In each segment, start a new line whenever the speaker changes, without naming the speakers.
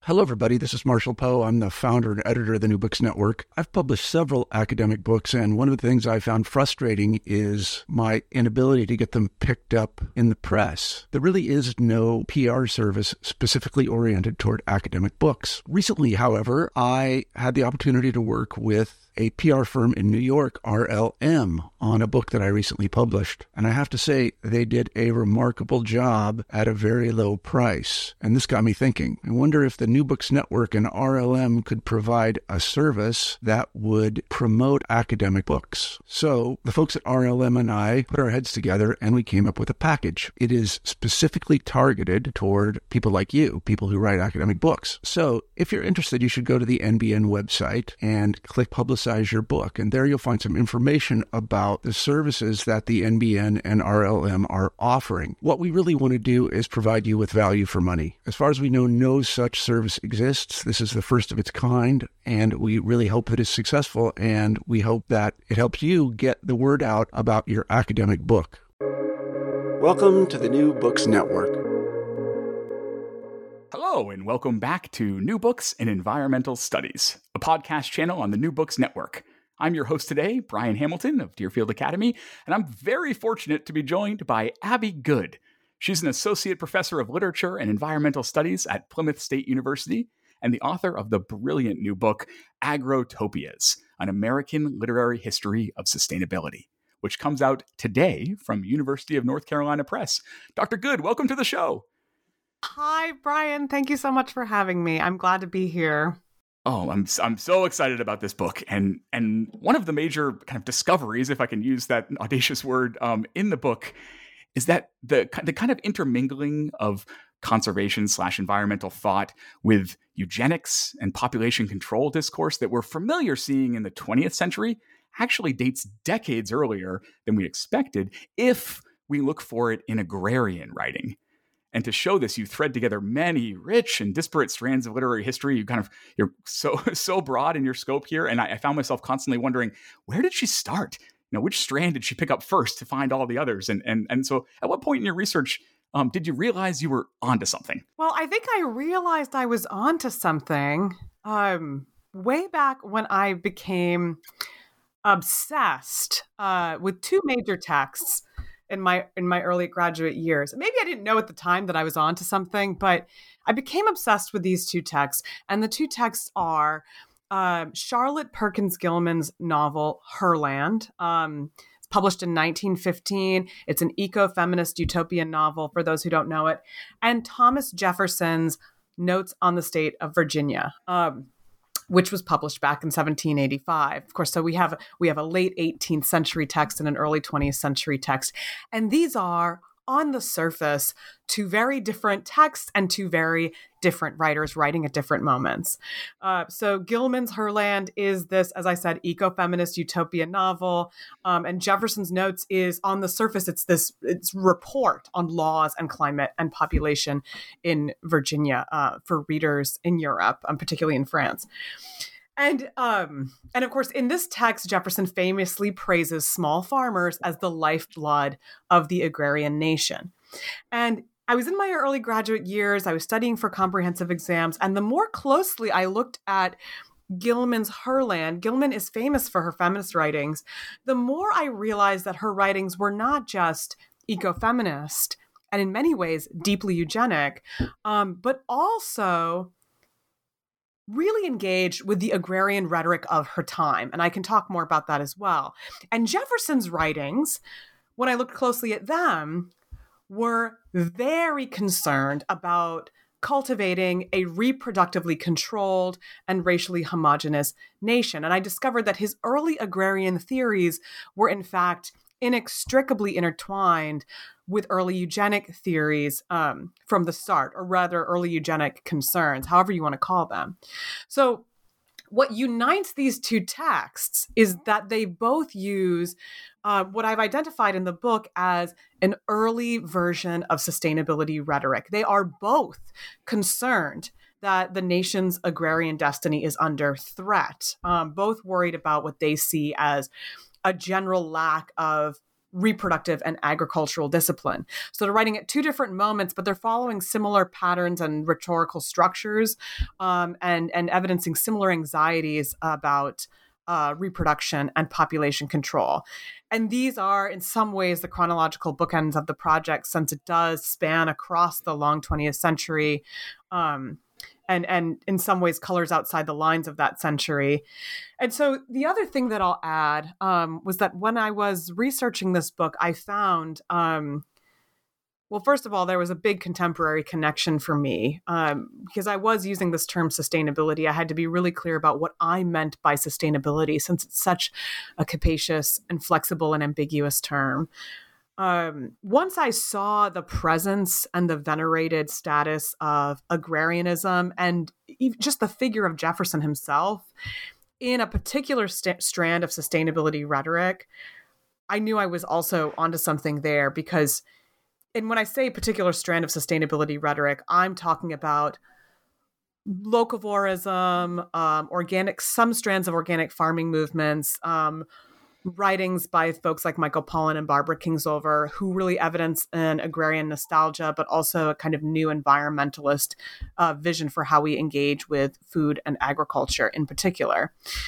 Hello, everybody. This is Marshall Poe. I'm the founder and editor of the New Books Network. I've published several academic books, and one of the things I found frustrating is my inability to get them picked up in the press. There really is no PR service specifically oriented toward academic books. Recently, however, I had the opportunity to work with a PR firm in New York, RLM, on a book that I recently published. And I have to say, they did a remarkable job at a very low price. And this got me thinking. I wonder if the New Books Network and RLM could provide a service that would promote academic books. So the folks at RLM and I put our heads together and we came up with a package. It is specifically targeted toward people like you, people who write academic books. So if you're interested, you should go to the NBN website and click Publicize Your Book. And there you'll find some information about the services that the NBN and RLM are offering. What we really want to do is provide you with value for money. As far as we know, no such service exists. This is the first of its kind, and we really hope that it's successful, and we hope that it helps you get the word out about your academic book. Welcome to the New Books Network.
Hello, and welcome back to New Books in Environmental Studies, a podcast channel on the New Books Network. I'm your host today, Brian Hamilton of Deerfield Academy, and I'm very fortunate to be joined by Abby Good. She's an associate professor of literature and environmental studies at Plymouth State University and the author of the brilliant new book, Agrotopias, An American Literary History of Sustainability, which comes out today from University of North Carolina Press. Dr. Good, welcome to the show.
Hi, Brian. Thank you so much for having me. I'm glad to be here.
Oh, I'm so excited about this book. And one of the major kind of discoveries, if I can use that audacious word, in the book is that the kind of intermingling of conservation/environmental thought with eugenics and population control discourse that we're familiar seeing in the 20th century actually dates decades earlier than we expected if we look for it in agrarian writing. And to show this, you thread together many rich and disparate strands of literary history. You're so broad in your scope here. And I found myself constantly wondering, where did she start? Which strand did she pick up first to find all the others? And so at what point in your research did you realize you were onto something?
Well, I think I realized I was onto something way back when I became obsessed with two major texts in my early graduate years. Maybe I didn't know at the time that I was onto something, but I became obsessed with these two texts. And the two texts are Charlotte Perkins Gilman's novel, Herland. It's published in 1915. It's an eco-feminist utopian novel, for those who don't know it. And Thomas Jefferson's Notes on the State of Virginia, which was published back in 1785. Of course, so we have a late 18th century text and an early 20th century text. And these are, on the surface, two very different texts and two very different writers writing at different moments. So Gilman's Herland is this, as I said, eco-feminist utopian novel. And Jefferson's Notes is, on the surface, it's report on laws and climate and population in Virginia for readers in Europe, particularly in France. And of course, in this text, Jefferson famously praises small farmers as the lifeblood of the agrarian nation. And I was in my early graduate years. I was studying for comprehensive exams. And the more closely I looked at Gilman's Herland, Gilman is famous for her feminist writings, the more I realized that her writings were not just eco-feminist and in many ways deeply eugenic, but also really engaged with the agrarian rhetoric of her time. And I can talk more about that as well. And Jefferson's writings, when I looked closely at them, were very concerned about cultivating a reproductively controlled and racially homogenous nation. And I discovered that his early agrarian theories were, in fact, inextricably intertwined with early eugenic theories from the start, or rather early eugenic concerns, however you want to call them. So what unites these two texts is that they both use what I've identified in the book as an early version of sustainability rhetoric. They are both concerned that the nation's agrarian destiny is under threat, both worried about what they see as a general lack of reproductive and agricultural discipline. So they're writing at two different moments, but they're following similar patterns and rhetorical structures, and evidencing similar anxieties about reproduction and population control. And these are, in some ways, the chronological bookends of the project, since it does span across the long 20th century, and in some ways colors outside the lines of that century. And so the other thing that I'll add was that when I was researching this book, I found, well, first of all, there was a big contemporary connection for me, because I was using this term sustainability. I had to be really clear about what I meant by sustainability, since it's such a capacious and flexible and ambiguous term. Once I saw the presence and the venerated status of agrarianism and just the figure of Jefferson himself in a particular strand of sustainability rhetoric, I knew I was also onto something there, because and when I say particular strand of sustainability rhetoric, I'm talking about locavorism, some strands of organic farming movements, writings by folks like Michael Pollan and Barbara Kingsolver, who really evidence an agrarian nostalgia, but also a kind of new environmentalist vision for how we engage with food and agriculture in particular.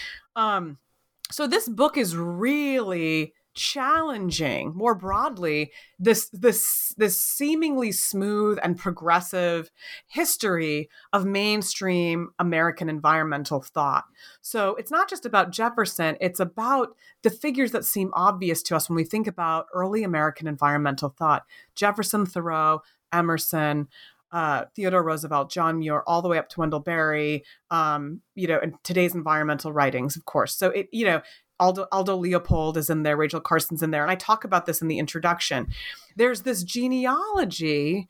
So this book is really challenging more broadly this seemingly smooth and progressive history of mainstream American environmental thought. So it's not just about Jefferson, it's about the figures that seem obvious to us when we think about early American environmental thought. Jefferson, Thoreau, Emerson, Theodore Roosevelt, John Muir, all the way up to Wendell Berry, and today's environmental writings, of course. So Aldo Leopold is in there, Rachel Carson's in there. And I talk about this in the introduction. There's this genealogy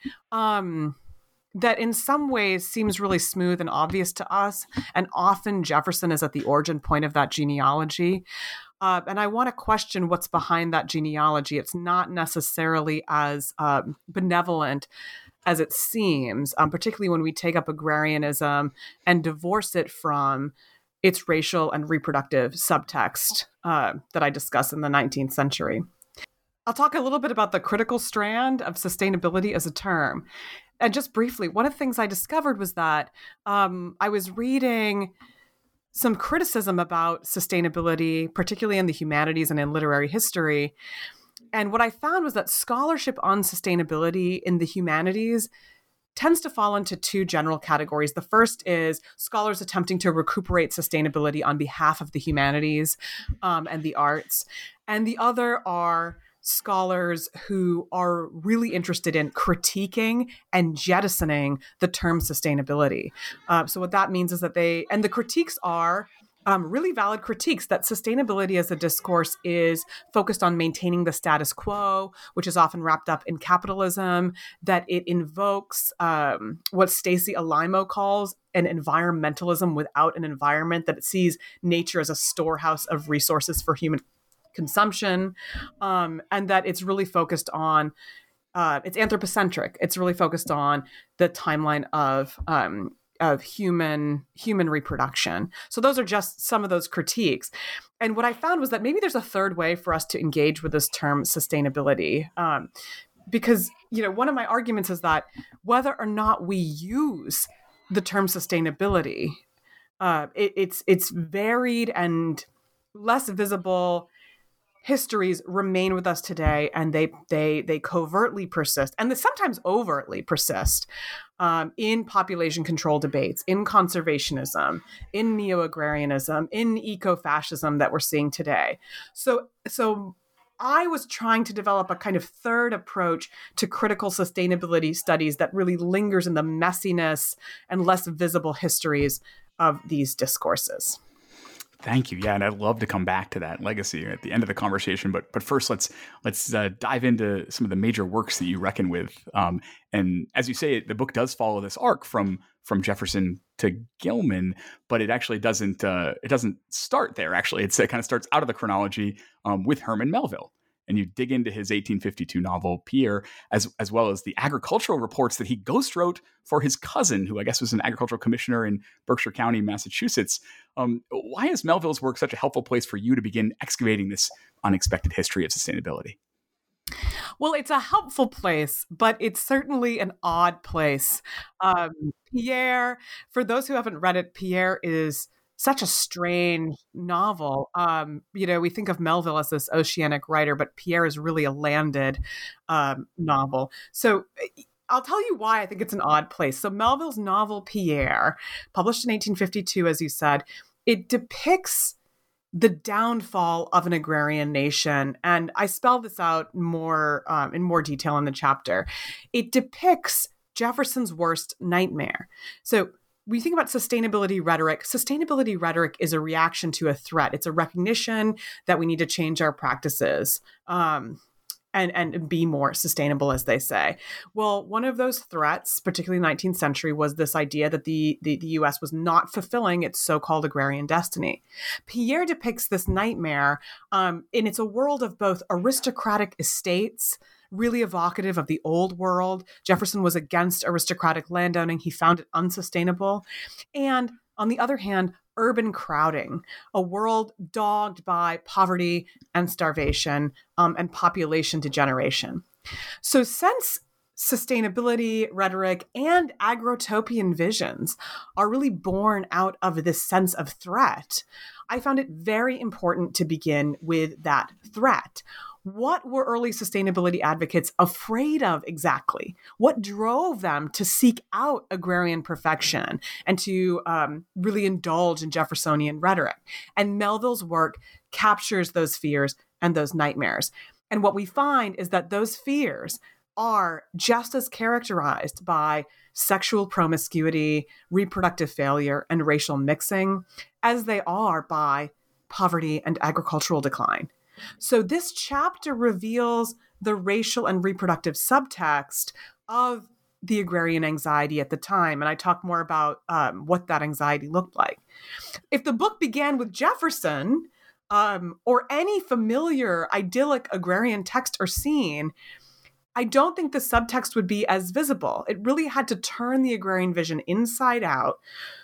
that in some ways seems really smooth and obvious to us. And often Jefferson is at the origin point of that genealogy. And I want to question what's behind that genealogy. It's not necessarily as benevolent as it seems, particularly when we take up agrarianism and divorce it from its racial and reproductive subtext that I discuss in the 19th century. I'll talk a little bit about the critical strand of sustainability as a term. And just briefly, one of the things I discovered was that I was reading some criticism about sustainability, particularly in the humanities and in literary history. And what I found was that scholarship on sustainability in the humanities tends to fall into two general categories. The first is scholars attempting to recuperate sustainability on behalf of the humanities and the arts. And the other are scholars who are really interested in critiquing and jettisoning the term sustainability. So what that means is that and the critiques are really valid critiques, that sustainability as a discourse is focused on maintaining the status quo, which is often wrapped up in capitalism, that it invokes what Stacy Alaimo calls an environmentalism without an environment, that it sees nature as a storehouse of resources for human consumption, and that it's really focused on, it's anthropocentric. It's really focused on the timeline of human reproduction. So those are just some of those critiques. And what I found was that maybe there's a third way for us to engage with this term sustainability. Because, one of my arguments is that whether or not we use the term sustainability, it's varied and less visible histories remain with us today, and they covertly persist, and they sometimes overtly persist in population control debates, in conservationism, in neo-agrarianism, in eco-fascism that we're seeing today. So I was trying to develop a kind of third approach to critical sustainability studies that really lingers in the messiness and less visible histories of these discourses.
Thank you. Yeah, and I'd love to come back to that legacy at the end of the conversation. But first, let's dive into some of the major works that you reckon with. And as you say, the book does follow this arc from Jefferson to Gilman, but it actually doesn't start there. Actually, it kind of starts out of the chronology with Herman Melville. And you dig into his 1852 novel, Pierre, as well as the agricultural reports that he ghost wrote for his cousin, who I guess was an agricultural commissioner in Berkshire County, Massachusetts. Why is Melville's work such a helpful place for you to begin excavating this unexpected history of sustainability?
Well, it's a helpful place, but it's certainly an odd place. Pierre, for those who haven't read it, Pierre is such a strange novel. We think of Melville as this oceanic writer, but Pierre is really a landed novel. So I'll tell you why I think it's an odd place. So Melville's novel Pierre, published in 1852, as you said, it depicts the downfall of an agrarian nation. And I spell this out more in more detail in the chapter. It depicts Jefferson's worst nightmare. So when you think about sustainability rhetoric is a reaction to a threat. It's a recognition that we need to change our practices and be more sustainable, as they say. Well, one of those threats, particularly in the 19th century, was this idea that the U.S. was not fulfilling its so-called agrarian destiny. Pierre depicts this nightmare, and it's a world of both aristocratic estates, really evocative of the old world. Jefferson was against aristocratic landowning. He found it unsustainable. And on the other hand, urban crowding, a world dogged by poverty and starvation and population degeneration. So since sustainability rhetoric and agrotopian visions are really born out of this sense of threat, I found it very important to begin with that threat. What were early sustainability advocates afraid of exactly? What drove them to seek out agrarian perfection and to really indulge in Jeffersonian rhetoric? And Melville's work captures those fears and those nightmares. And what we find is that those fears are just as characterized by sexual promiscuity, reproductive failure, and racial mixing as they are by poverty and agricultural decline. So this chapter reveals the racial and reproductive subtext of the agrarian anxiety at the time. And I talk more about what that anxiety looked like. If the book began with Jefferson or any familiar idyllic agrarian text or scene, I don't think the subtext would be as visible. It really had to turn the agrarian vision inside out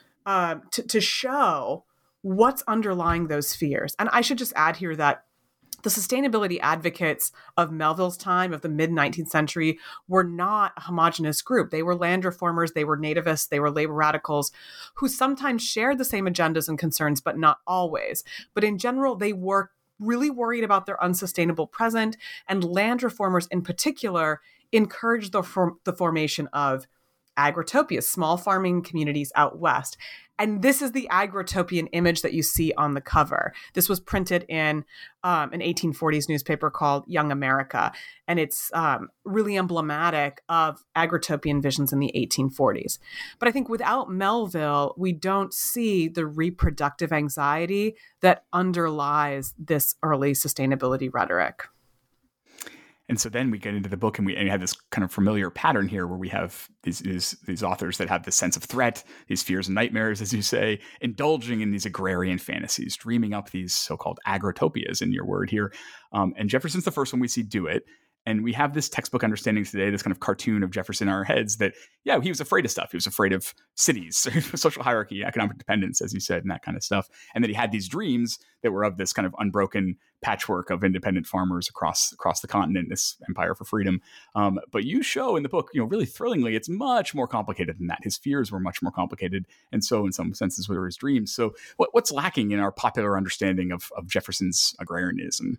to show what's underlying those fears. And I should just add here that the sustainability advocates of Melville's time, of the mid-19th century, were not a homogenous group. They were land reformers, they were nativists, they were labor radicals who sometimes shared the same agendas and concerns, but not always. But in general, they were really worried about their unsustainable present, and land reformers in particular encouraged the formation of agrotopias, small farming communities out west. And this is the agrotopian image that you see on the cover. This was printed in an 1840s newspaper called Young America, and it's really emblematic of agrotopian visions in the 1840s. But I think without Melville, we don't see the reproductive anxiety that underlies this early sustainability rhetoric.
And so then we get into the book and we have this kind of familiar pattern here where we have these authors that have this sense of threat, these fears and nightmares, as you say, indulging in these agrarian fantasies, dreaming up these so-called agrotopias, in your word here. And Jefferson's the first one we see do it. And we have this textbook understanding today, this kind of cartoon of Jefferson in our heads that, yeah, he was afraid of stuff. He was afraid of cities, social hierarchy, economic dependence, as you said, and that kind of stuff. And that he had these dreams that were of this kind of unbroken patchwork of independent farmers across the continent, this empire for freedom. But you show in the book, really thrillingly, it's much more complicated than that. His fears were much more complicated. And so in some senses were his dreams. So what's lacking in our popular understanding of Jefferson's agrarianism?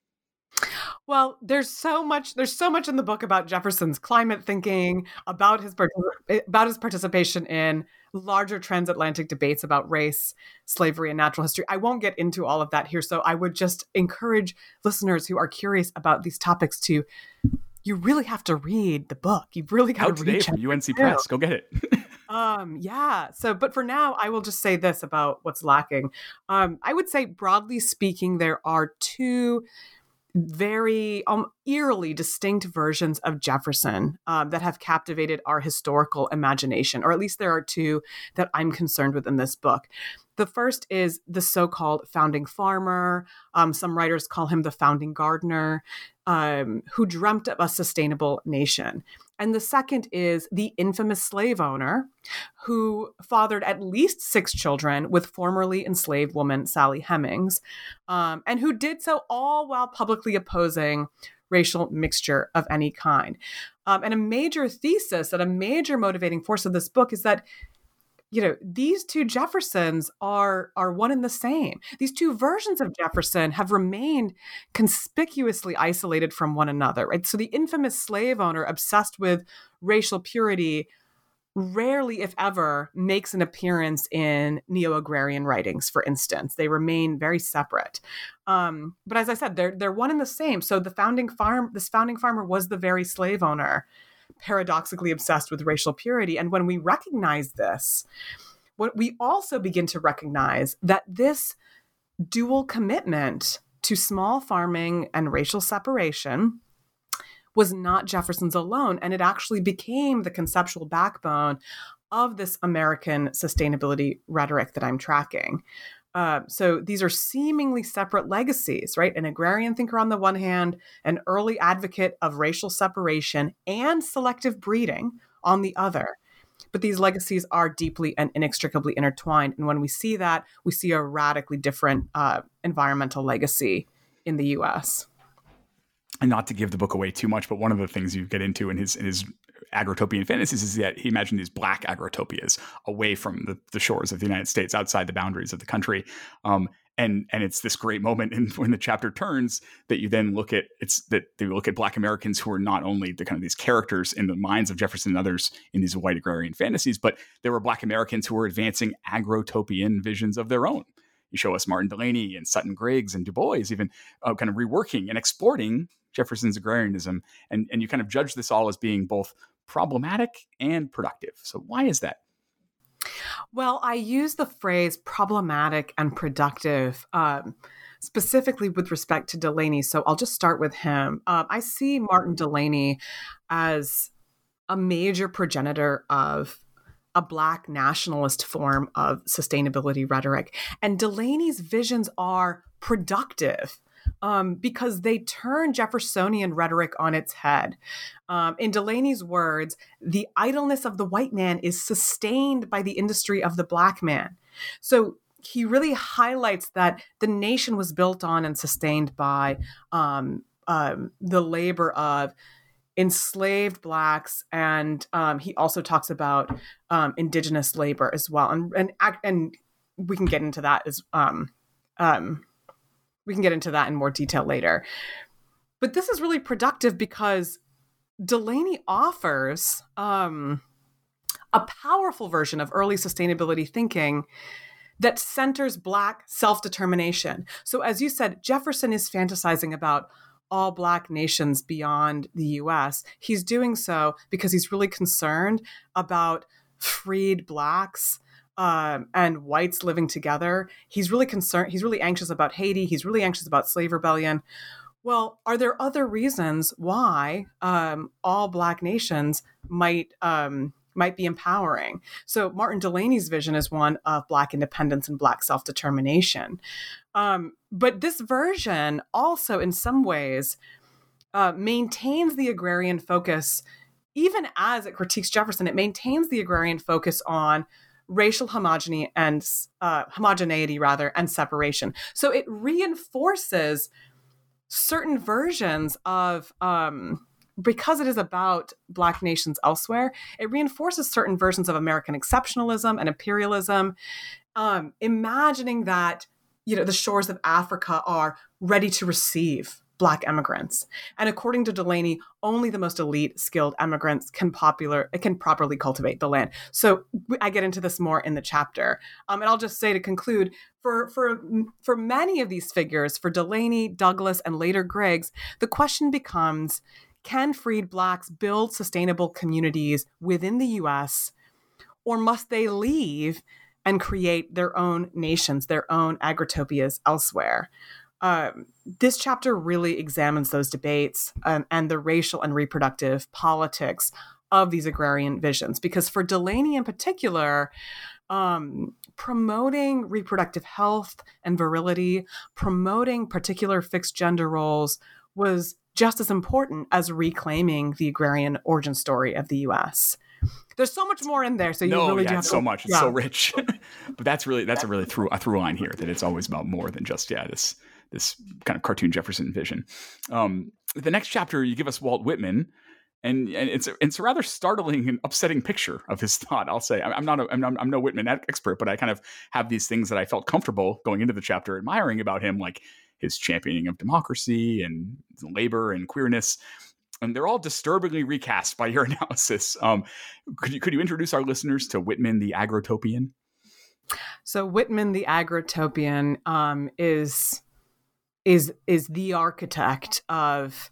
Well, there's so much in the book about Jefferson's climate thinking, about his participation in larger transatlantic debates about race, slavery, and natural history. I won't get into all of that here, so I would just encourage listeners who are curious about these topics to, you really have to read the book. You've really got to read it.
From UNC Press. Go get it.
Yeah. So, but for now, I will just say this about what's lacking. I would say, broadly speaking, there are two very eerily distinct versions of Jefferson that have captivated our historical imagination, or at least there are two that I'm concerned with in this book. The first is the so-called founding farmer. Some writers call him the founding gardener, who dreamt of a sustainable nation. And the second is the infamous slave owner who fathered at least 6 children with formerly enslaved woman Sally Hemings, and who did so all while publicly opposing racial mixture of any kind. And a major thesis and a major motivating force of this book is that, these two Jeffersons are one and the same. These two versions of Jefferson have remained conspicuously isolated from one another, right? So the infamous slave owner obsessed with racial purity rarely, if ever, makes an appearance in neo-agrarian writings, for instance. They remain very separate. But as I said, they're one and the same. So this founding farmer was the very slave owner, paradoxically obsessed with racial purity. And when we recognize this, what we also begin to recognize that this dual commitment to small farming and racial separation was not Jefferson's alone, and it actually became the conceptual backbone of this American sustainability rhetoric that I'm tracking. So these are seemingly separate legacies, right? An agrarian thinker on the one hand, an early advocate of racial separation and selective breeding on the other. But these legacies are deeply and inextricably intertwined. And when we see that, we see a radically different environmental legacy in the U.S.
And not to give the book away too much, but one of the things you get into in his agrotopian fantasies is that he imagined these black agrotopias away from the shores of the United States, outside the boundaries of the country. And it's this great moment when the chapter turns that you then look at they look at Black Americans who are not only the kind of these characters in the minds of Jefferson and others in these white agrarian fantasies, but there were Black Americans who were advancing agrotopian visions of their own. You show us Martin Delany and Sutton Griggs and Du Bois even kind of reworking and exporting Jefferson's agrarianism. And you kind of judge this all as being both problematic and productive. So why is that?
Well, I use the phrase problematic and productive specifically with respect to Delany. So I'll just start with him. I see Martin Delany as a major progenitor of a Black nationalist form of sustainability rhetoric. And Delany's visions are productive because they turn Jeffersonian rhetoric on its head. In Delany's words, the idleness of the white man is sustained by the industry of the Black man. So he really highlights that the nation was built on and sustained by the labor of enslaved Blacks, and he also talks about indigenous labor as well, and we can get into that as we can get into that in more detail later. But this is really productive because Delany offers a powerful version of early sustainability thinking that centers Black self-determination. So as you said, Jefferson is fantasizing about all Black nations beyond the U.S. He's doing so because he's really concerned about freed Blacks and whites living together. He's really concerned. He's really anxious about Haiti. He's really anxious about slave rebellion. Well, are there other reasons why all Black nations might be empowering? So Martin Delany's vision is one of Black independence and Black self-determination. But this version also, in some ways, maintains the agrarian focus. Even as it critiques Jefferson, it maintains the agrarian focus on racial homogeneity and separation. So it reinforces certain versions of, because it is about Black nations elsewhere, it reinforces certain versions of American exceptionalism and imperialism, imagining that, the shores of Africa are ready to receive Black immigrants. And according to Delany, only the most elite, skilled immigrants can properly cultivate the land. So I get into this more in the chapter. And I'll just say to conclude, for many of these figures, for Delany, Douglas, and later Griggs, the question becomes, can freed Blacks build sustainable communities within the U.S., or must they leave and create their own nations, their own agrotopias elsewhere? This chapter really examines those debates and the racial and reproductive politics of these agrarian visions. Because for Delany in particular, promoting reproductive health and virility, promoting particular fixed gender roles was just as important as reclaiming the agrarian origin story of the U.S. There's so much more in there, so you really do have
so much. It's so rich. But that's a really through line here, that it's always about more than just this kind of cartoon Jefferson vision. the next chapter, you give us Walt Whitman, and it's a rather startling and upsetting picture of his thought. I'll say I'm no Whitman expert, but I kind of have these things that I felt comfortable going into the chapter admiring about him, like his championing of democracy and labor and queerness. And they're all disturbingly recast by your analysis. Could you introduce our listeners to Whitman the Agrotopian?
So Whitman the Agrotopian is the architect of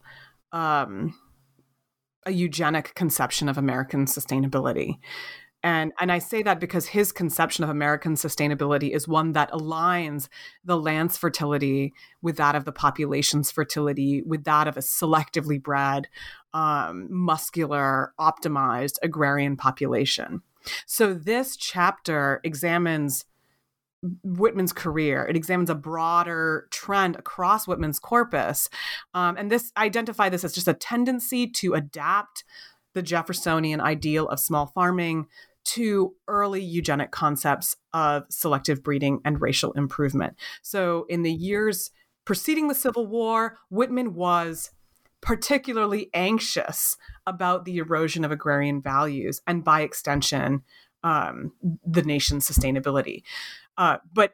a eugenic conception of American sustainability. And I say that because his conception of American sustainability is one that aligns the land's fertility with that of the population's fertility, with that of a selectively bred, muscular, optimized agrarian population. So this chapter examines Whitman's career. It examines a broader trend across Whitman's corpus. And identify this as just a tendency to adapt the Jeffersonian ideal of small farming to early eugenic concepts of selective breeding and racial improvement. So in the years preceding the Civil War, Whitman was particularly anxious about the erosion of agrarian values and, by extension, the nation's sustainability. But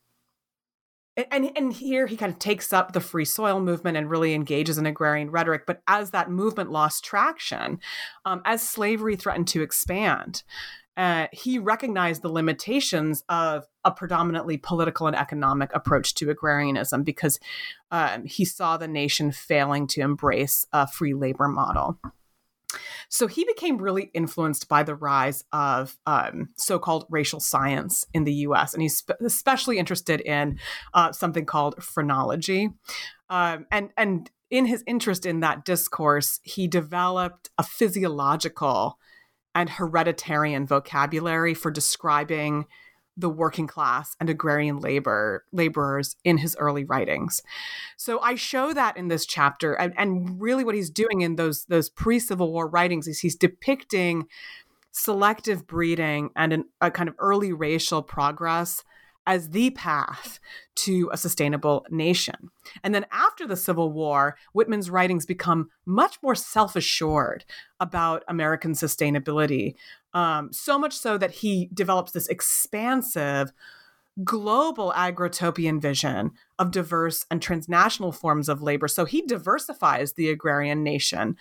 here he kind of takes up the free soil movement and really engages in agrarian rhetoric. But as that movement lost traction, as slavery threatened to expand, he recognized the limitations of a predominantly political and economic approach to agrarianism because he saw the nation failing to embrace a free labor model. So he became really influenced by the rise of so-called racial science in the U.S., and he's especially interested in something called phrenology. And in his interest in that discourse, he developed a physiological and hereditarian vocabulary for describing the working class and agrarian laborers in his early writings. So I show that in this chapter, and really what he's doing in those pre-Civil War writings is he's depicting selective breeding and a kind of early racial progress as the path to a sustainable nation. And then after the Civil War, Whitman's writings become much more self-assured about American sustainability, so much so that he develops this expansive global agrotopian vision of diverse and transnational forms of labor. So he diversifies the agrarian nation.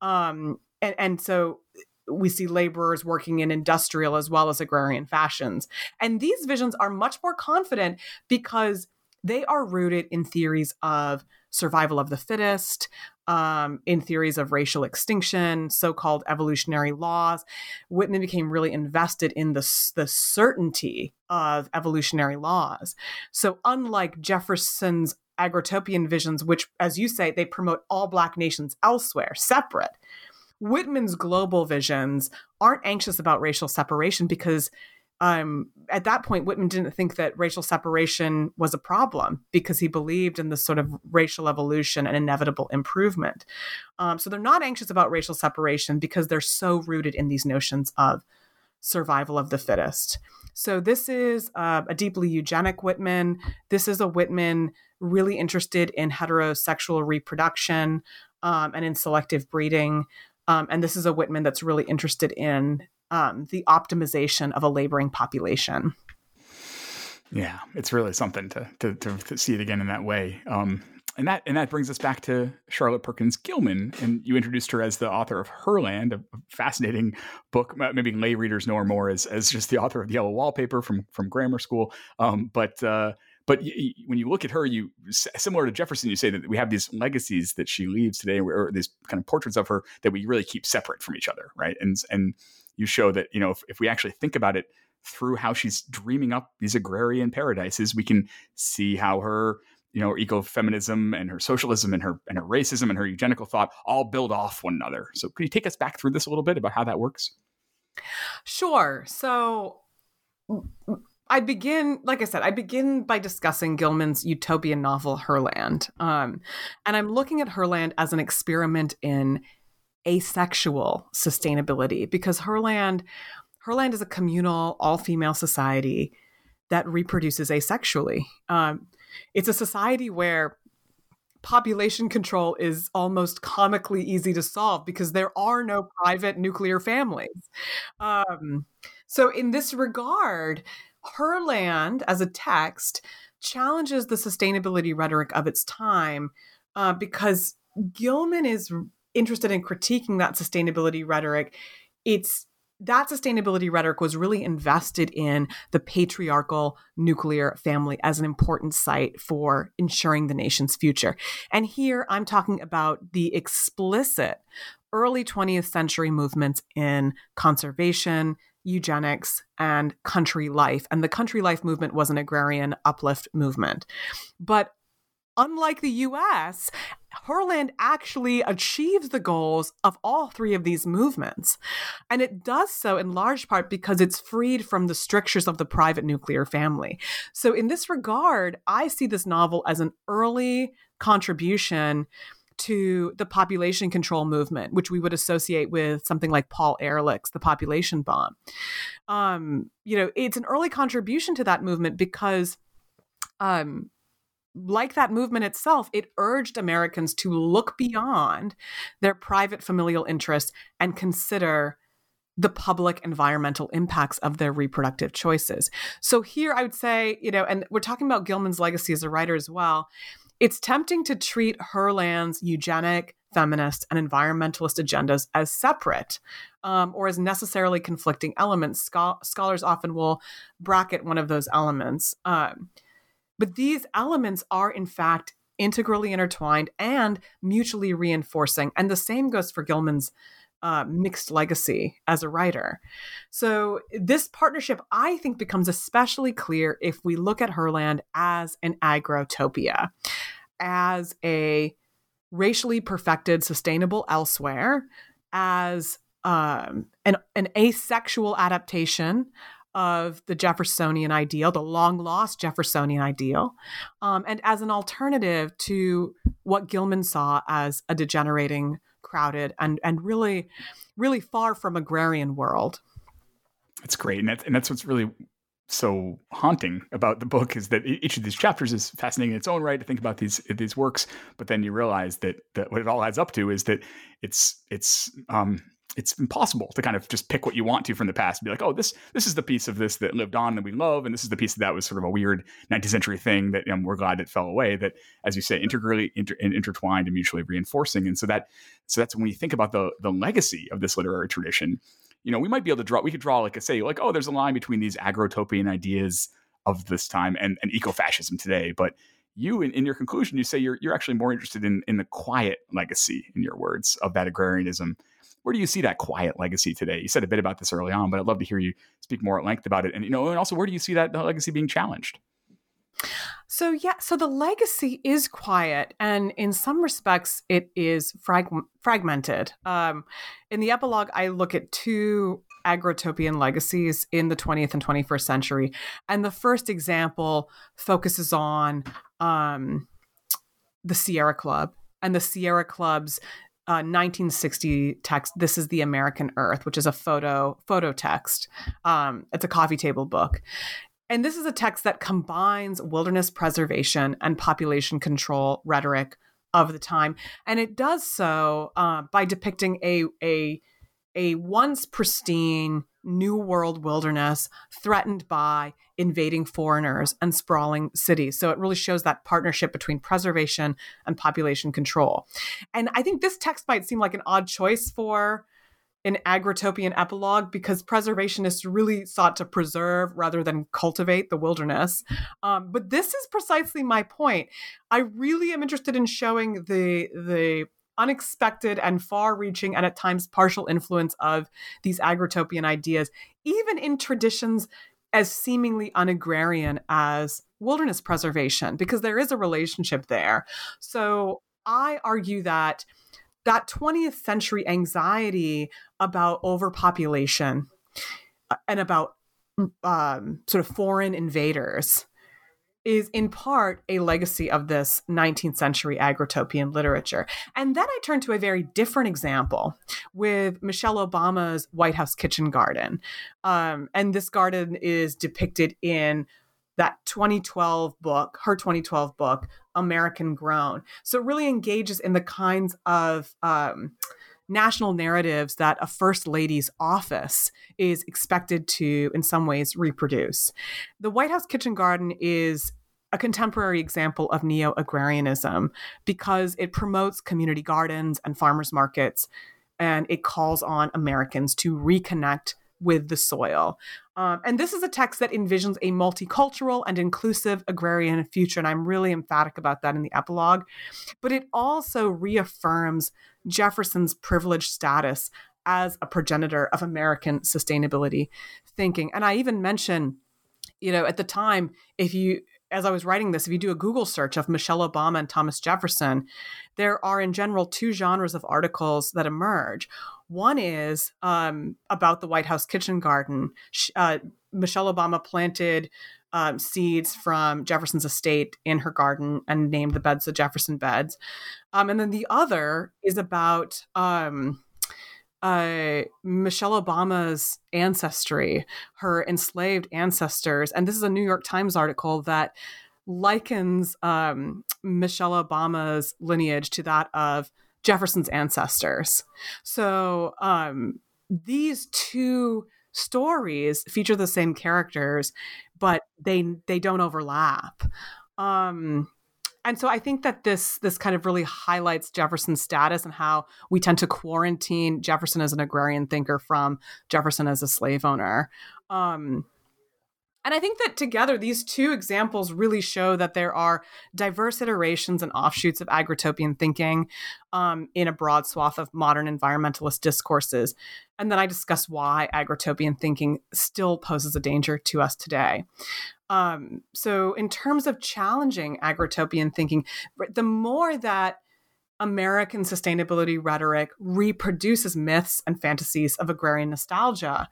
And so we see laborers working in industrial as well as agrarian fashions. And these visions are much more confident because they are rooted in theories of survival of the fittest, in theories of racial extinction, so-called evolutionary laws. Whitman became really invested in the certainty of evolutionary laws. So unlike Jefferson's agrotopian visions, which, as you say, they promote all Black nations elsewhere, separate, Whitman's global visions aren't anxious about racial separation because at that point, Whitman didn't think that racial separation was a problem because he believed in this sort of racial evolution and inevitable improvement. So they're not anxious about racial separation because they're so rooted in these notions of survival of the fittest. So this is a deeply eugenic Whitman. This is a Whitman really interested in heterosexual reproduction and in selective breeding. And this is a Whitman that's really interested in the optimization of a laboring population.
Yeah, it's really something to see it again in that way. And that brings us back to Charlotte Perkins Gilman, and you introduced her as the author of Herland, a fascinating book. Maybe lay readers know her more as just the author of The Yellow Wallpaper from grammar school. But when you look at her, you similar to Jefferson, you say that we have these legacies that she leaves today, or these kind of portraits of her that we really keep separate from each other, right? And you show that, if we actually think about it through how she's dreaming up these agrarian paradises, we can see how her, ecofeminism and her socialism and her racism and her eugenical thought all build off one another. So could you take us back through this a little bit about how that works?
Sure. So I begin by discussing Gilman's utopian novel, Herland. And I'm looking at Herland as an experiment in asexual sustainability because Herland is a communal, all-female society that reproduces asexually. It's a society where population control is almost comically easy to solve because there are no private nuclear families. So in this regard, Herland as a text challenges the sustainability rhetoric of its time because Gilman is interested in critiquing that sustainability rhetoric. That sustainability rhetoric was really invested in the patriarchal nuclear family as an important site for ensuring the nation's future. And here I'm talking about the explicit early 20th century movements in conservation, eugenics, and country life. And the country life movement was an agrarian uplift movement. But unlike the US, Herland actually achieves the goals of all three of these movements. And it does so in large part because it's freed from the strictures of the private nuclear family. So in this regard, I see this novel as an early contribution to the population control movement, which we would associate with something like Paul Ehrlich's The Population Bomb. It's an early contribution to that movement because like that movement itself, it urged Americans to look beyond their private familial interests and consider the public environmental impacts of their reproductive choices. So here I would say, and we're talking about Gilman's legacy as a writer as well, it's tempting to treat Herland's eugenic, feminist, and environmentalist agendas as separate or as necessarily conflicting elements. Scholars often will bracket one of those elements. But these elements are, in fact, integrally intertwined and mutually reinforcing. And the same goes for Gilman's mixed legacy as a writer. So this partnership, I think, becomes especially clear if we look at Herland as an agrotopia, as a racially perfected, sustainable elsewhere, as an asexual adaptation of the Jeffersonian ideal, the long-lost Jeffersonian ideal, and as an alternative to what Gilman saw as a degenerating, crowded, and really, really far from agrarian world.
That's great. And that's what's really so haunting about the book is that each of these chapters is fascinating in its own right to think about these works, but then you realize that what it all adds up to is that it's impossible to kind of just pick what you want to from the past and be like, oh, this is the piece of this that lived on that we love, and this is the piece that was sort of a weird 19th century thing that we're glad it fell away. That, as you say, integrally intertwined and mutually reinforcing. And so that's when you think about the legacy of this literary tradition. We might be able to draw oh, there's a line between these agrotopian ideas of this time and ecofascism today, but you, in your conclusion, you say you're actually more interested in the quiet legacy, in your words, of that agrarianism. Where do you see that quiet legacy today? You said a bit about this early on, but I'd love to hear you speak more at length about it. And also, where do you see that legacy being challenged?
So the legacy is quiet, and in some respects, it is fragmented. In the epilogue, I look at two agrotopian legacies in the 20th and 21st century, and the first example focuses on the Sierra Club and the Sierra Club's 1960 text, This is the American Earth, which is a photo text. It's a coffee table book. And this is a text that combines wilderness preservation and population control rhetoric of the time. And it does so by depicting a once pristine New World wilderness threatened by invading foreigners and sprawling cities. So it really shows that partnership between preservation and population control. And I think this text might seem like an odd choice for an agrotopian epilogue because preservationists really sought to preserve rather than cultivate the wilderness. But this is precisely my point. I really am interested in showing the unexpected and far-reaching and at times partial influence of these agrotopian ideas, even in traditions as seemingly unagrarian as wilderness preservation, because there is a relationship there. So I argue that 20th century anxiety about overpopulation and about sort of foreign invaders is in part a legacy of this 19th century agrotopian literature. And then I turn to a very different example with Michelle Obama's White House kitchen garden. And this garden is depicted in that 2012 book, her 2012 book, American Grown. So it really engages in the kinds of national narratives that a first lady's office is expected to, in some ways, reproduce. The White House Kitchen Garden is a contemporary example of neo-agrarianism because it promotes community gardens and farmers markets, and it calls on Americans to reconnect with the soil. And this is a text that envisions a multicultural and inclusive agrarian future, and I'm really emphatic about that in the epilogue. But it also reaffirms Jefferson's privileged status as a progenitor of American sustainability thinking. And I even mention, at the time, as I was writing this, if you do a Google search of Michelle Obama and Thomas Jefferson, there are in general two genres of articles that emerge. One is about the White House Kitchen Garden. Michelle Obama planted seeds from Jefferson's estate in her garden and named the beds the Jefferson beds. And then the other is about Michelle Obama's ancestry, her enslaved ancestors. And this is a New York Times article that likens Michelle Obama's lineage to that of Jefferson's ancestors. So these two stories feature the same characters, but they don't overlap. And so I think that this kind of really highlights Jefferson's status and how we tend to quarantine Jefferson as an agrarian thinker from Jefferson as a slave owner. And I think that together, these two examples really show that there are diverse iterations and offshoots of agritopian thinking in a broad swath of modern environmentalist discourses. And then I discuss why agritopian thinking still poses a danger to us today. So in terms of challenging agritopian thinking, the more that American sustainability rhetoric reproduces myths and fantasies of agrarian nostalgia,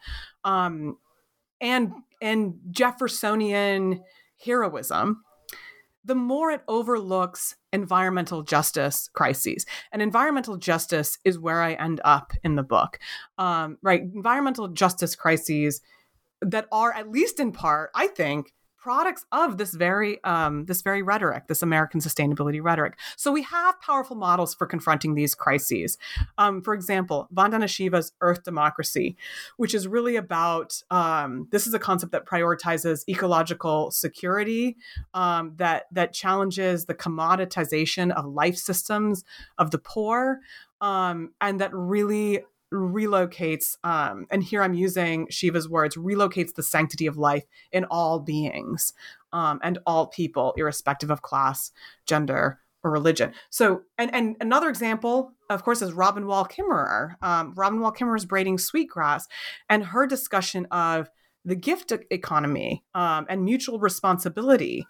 and Jeffersonian heroism, the more it overlooks environmental justice crises. And environmental justice is where I end up in the book, right? Environmental justice crises that are, at least in part, I think, products of this very rhetoric, this American sustainability rhetoric. So we have powerful models for confronting these crises. For example, Vandana Shiva's Earth Democracy, which is really about, this is a concept that prioritizes ecological security, that challenges the commoditization of life systems of the poor, and that really relocates, and here I'm using Shiva's words, relocates the sanctity of life in all beings and all people, irrespective of class, gender, or religion. So, and another example, of course, is Robin Wall Kimmerer. Robin Wall Kimmerer's Braiding Sweetgrass, and her discussion of the gift economy and mutual responsibility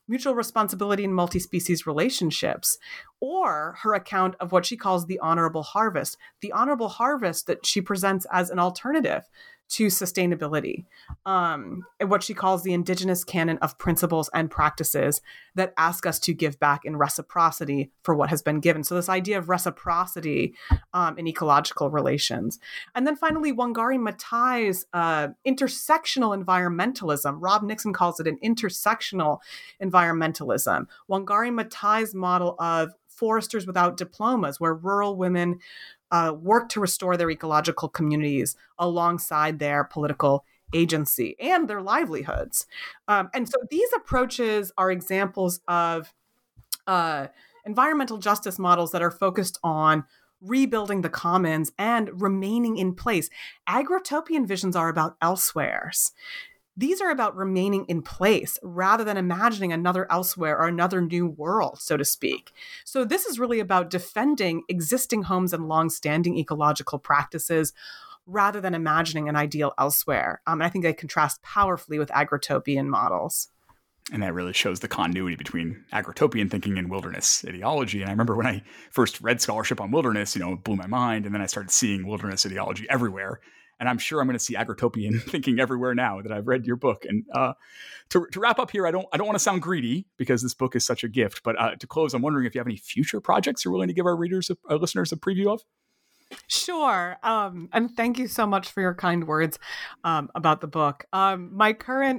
in multi-species relationships, or her account of what she calls the honorable harvest that she presents as an alternative to sustainability, and what she calls the indigenous canon of principles and practices that ask us to give back in reciprocity for what has been given. So this idea of reciprocity in ecological relations. And then finally, Wangari Maathai's intersectional environmentalism. Rob Nixon calls it an intersectional environmentalism. Wangari Maathai's model of foresters without diplomas, where rural women work to restore their ecological communities alongside their political agency and their livelihoods. And so these approaches are examples of environmental justice models that are focused on rebuilding the commons and remaining in place. Agritopian visions are about elsewheres. These are about remaining in place rather than imagining another elsewhere or another new world, so to speak. So this is really about defending existing homes and longstanding ecological practices rather than imagining an ideal elsewhere. And I think they contrast powerfully with agritopian models.
And that really shows the continuity between agritopian thinking and wilderness ideology. And I remember when I first read scholarship on wilderness, it blew my mind. And then I started seeing wilderness ideology everywhere. And I'm sure I'm going to see agritopian thinking everywhere now that I've read your book. And to wrap up here, I don't want to sound greedy because this book is such a gift. But to close, I'm wondering if you have any future projects you're willing to give our listeners a preview of.
Sure. And thank you so much for your kind words about the book. My current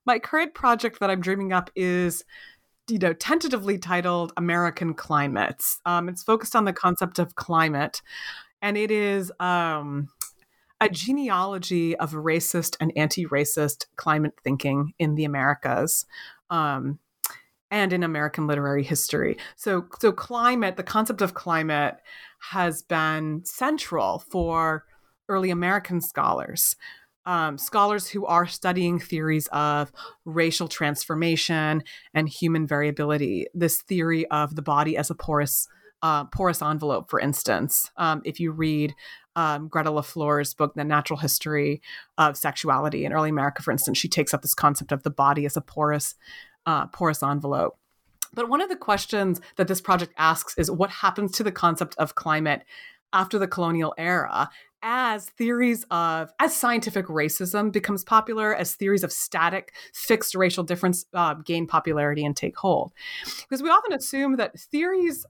My current project that I'm dreaming up is, tentatively titled American Climates. It's focused on the concept of climate, and it is a genealogy of racist and anti-racist climate thinking in the Americas. And in American literary history. So climate, the concept of climate has been central for early American scholars. Scholars who are studying theories of racial transformation and human variability. This theory of the body as a porous envelope, for instance. If you read Greta LaFleur's book, The Natural History of Sexuality in Early America, for instance, she takes up this concept of the body as a porous envelope. But one of the questions that this project asks is what happens to the concept of climate after the colonial era as scientific racism becomes popular, as theories of static, fixed racial difference gain popularity and take hold. Because we often assume that theories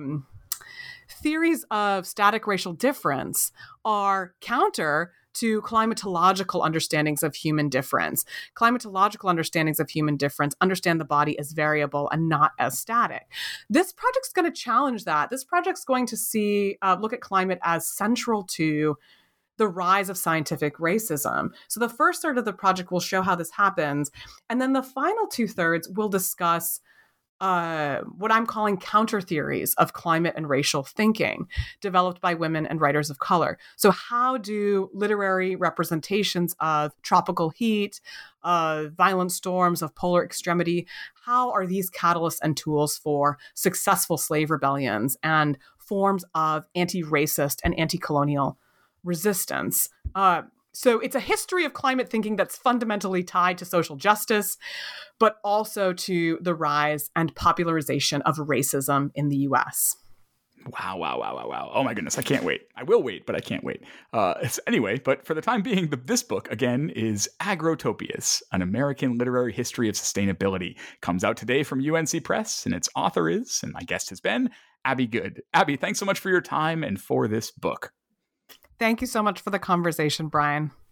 of static racial difference are counter to climatological understandings of human difference. Climatological understandings of human difference understand the body as variable and not as static. This project's going to challenge that. This project's going to look at climate as central to the rise of scientific racism. So the first third of the project will show how this happens. And then the final 2/3 will discuss what I'm calling counter theories of climate and racial thinking developed by women and writers of color. So how do literary representations of tropical heat, violent storms, of polar extremity, how are these catalysts and tools for successful slave rebellions and forms of anti-racist and anti-colonial resistance? So it's a history of climate thinking that's fundamentally tied to social justice, but also to the rise and popularization of racism in the U.S.
Wow. Oh my goodness, I can't wait. I will wait, but I can't wait. Anyway, but for the time being, this book, again, is Agrotopias, An American Literary History of Sustainability. Comes out today from UNC Press, and its author is, and my guest has been, Abby Good. Abby, thanks so much for your time and for this book.
Thank you so much for the conversation, Brian.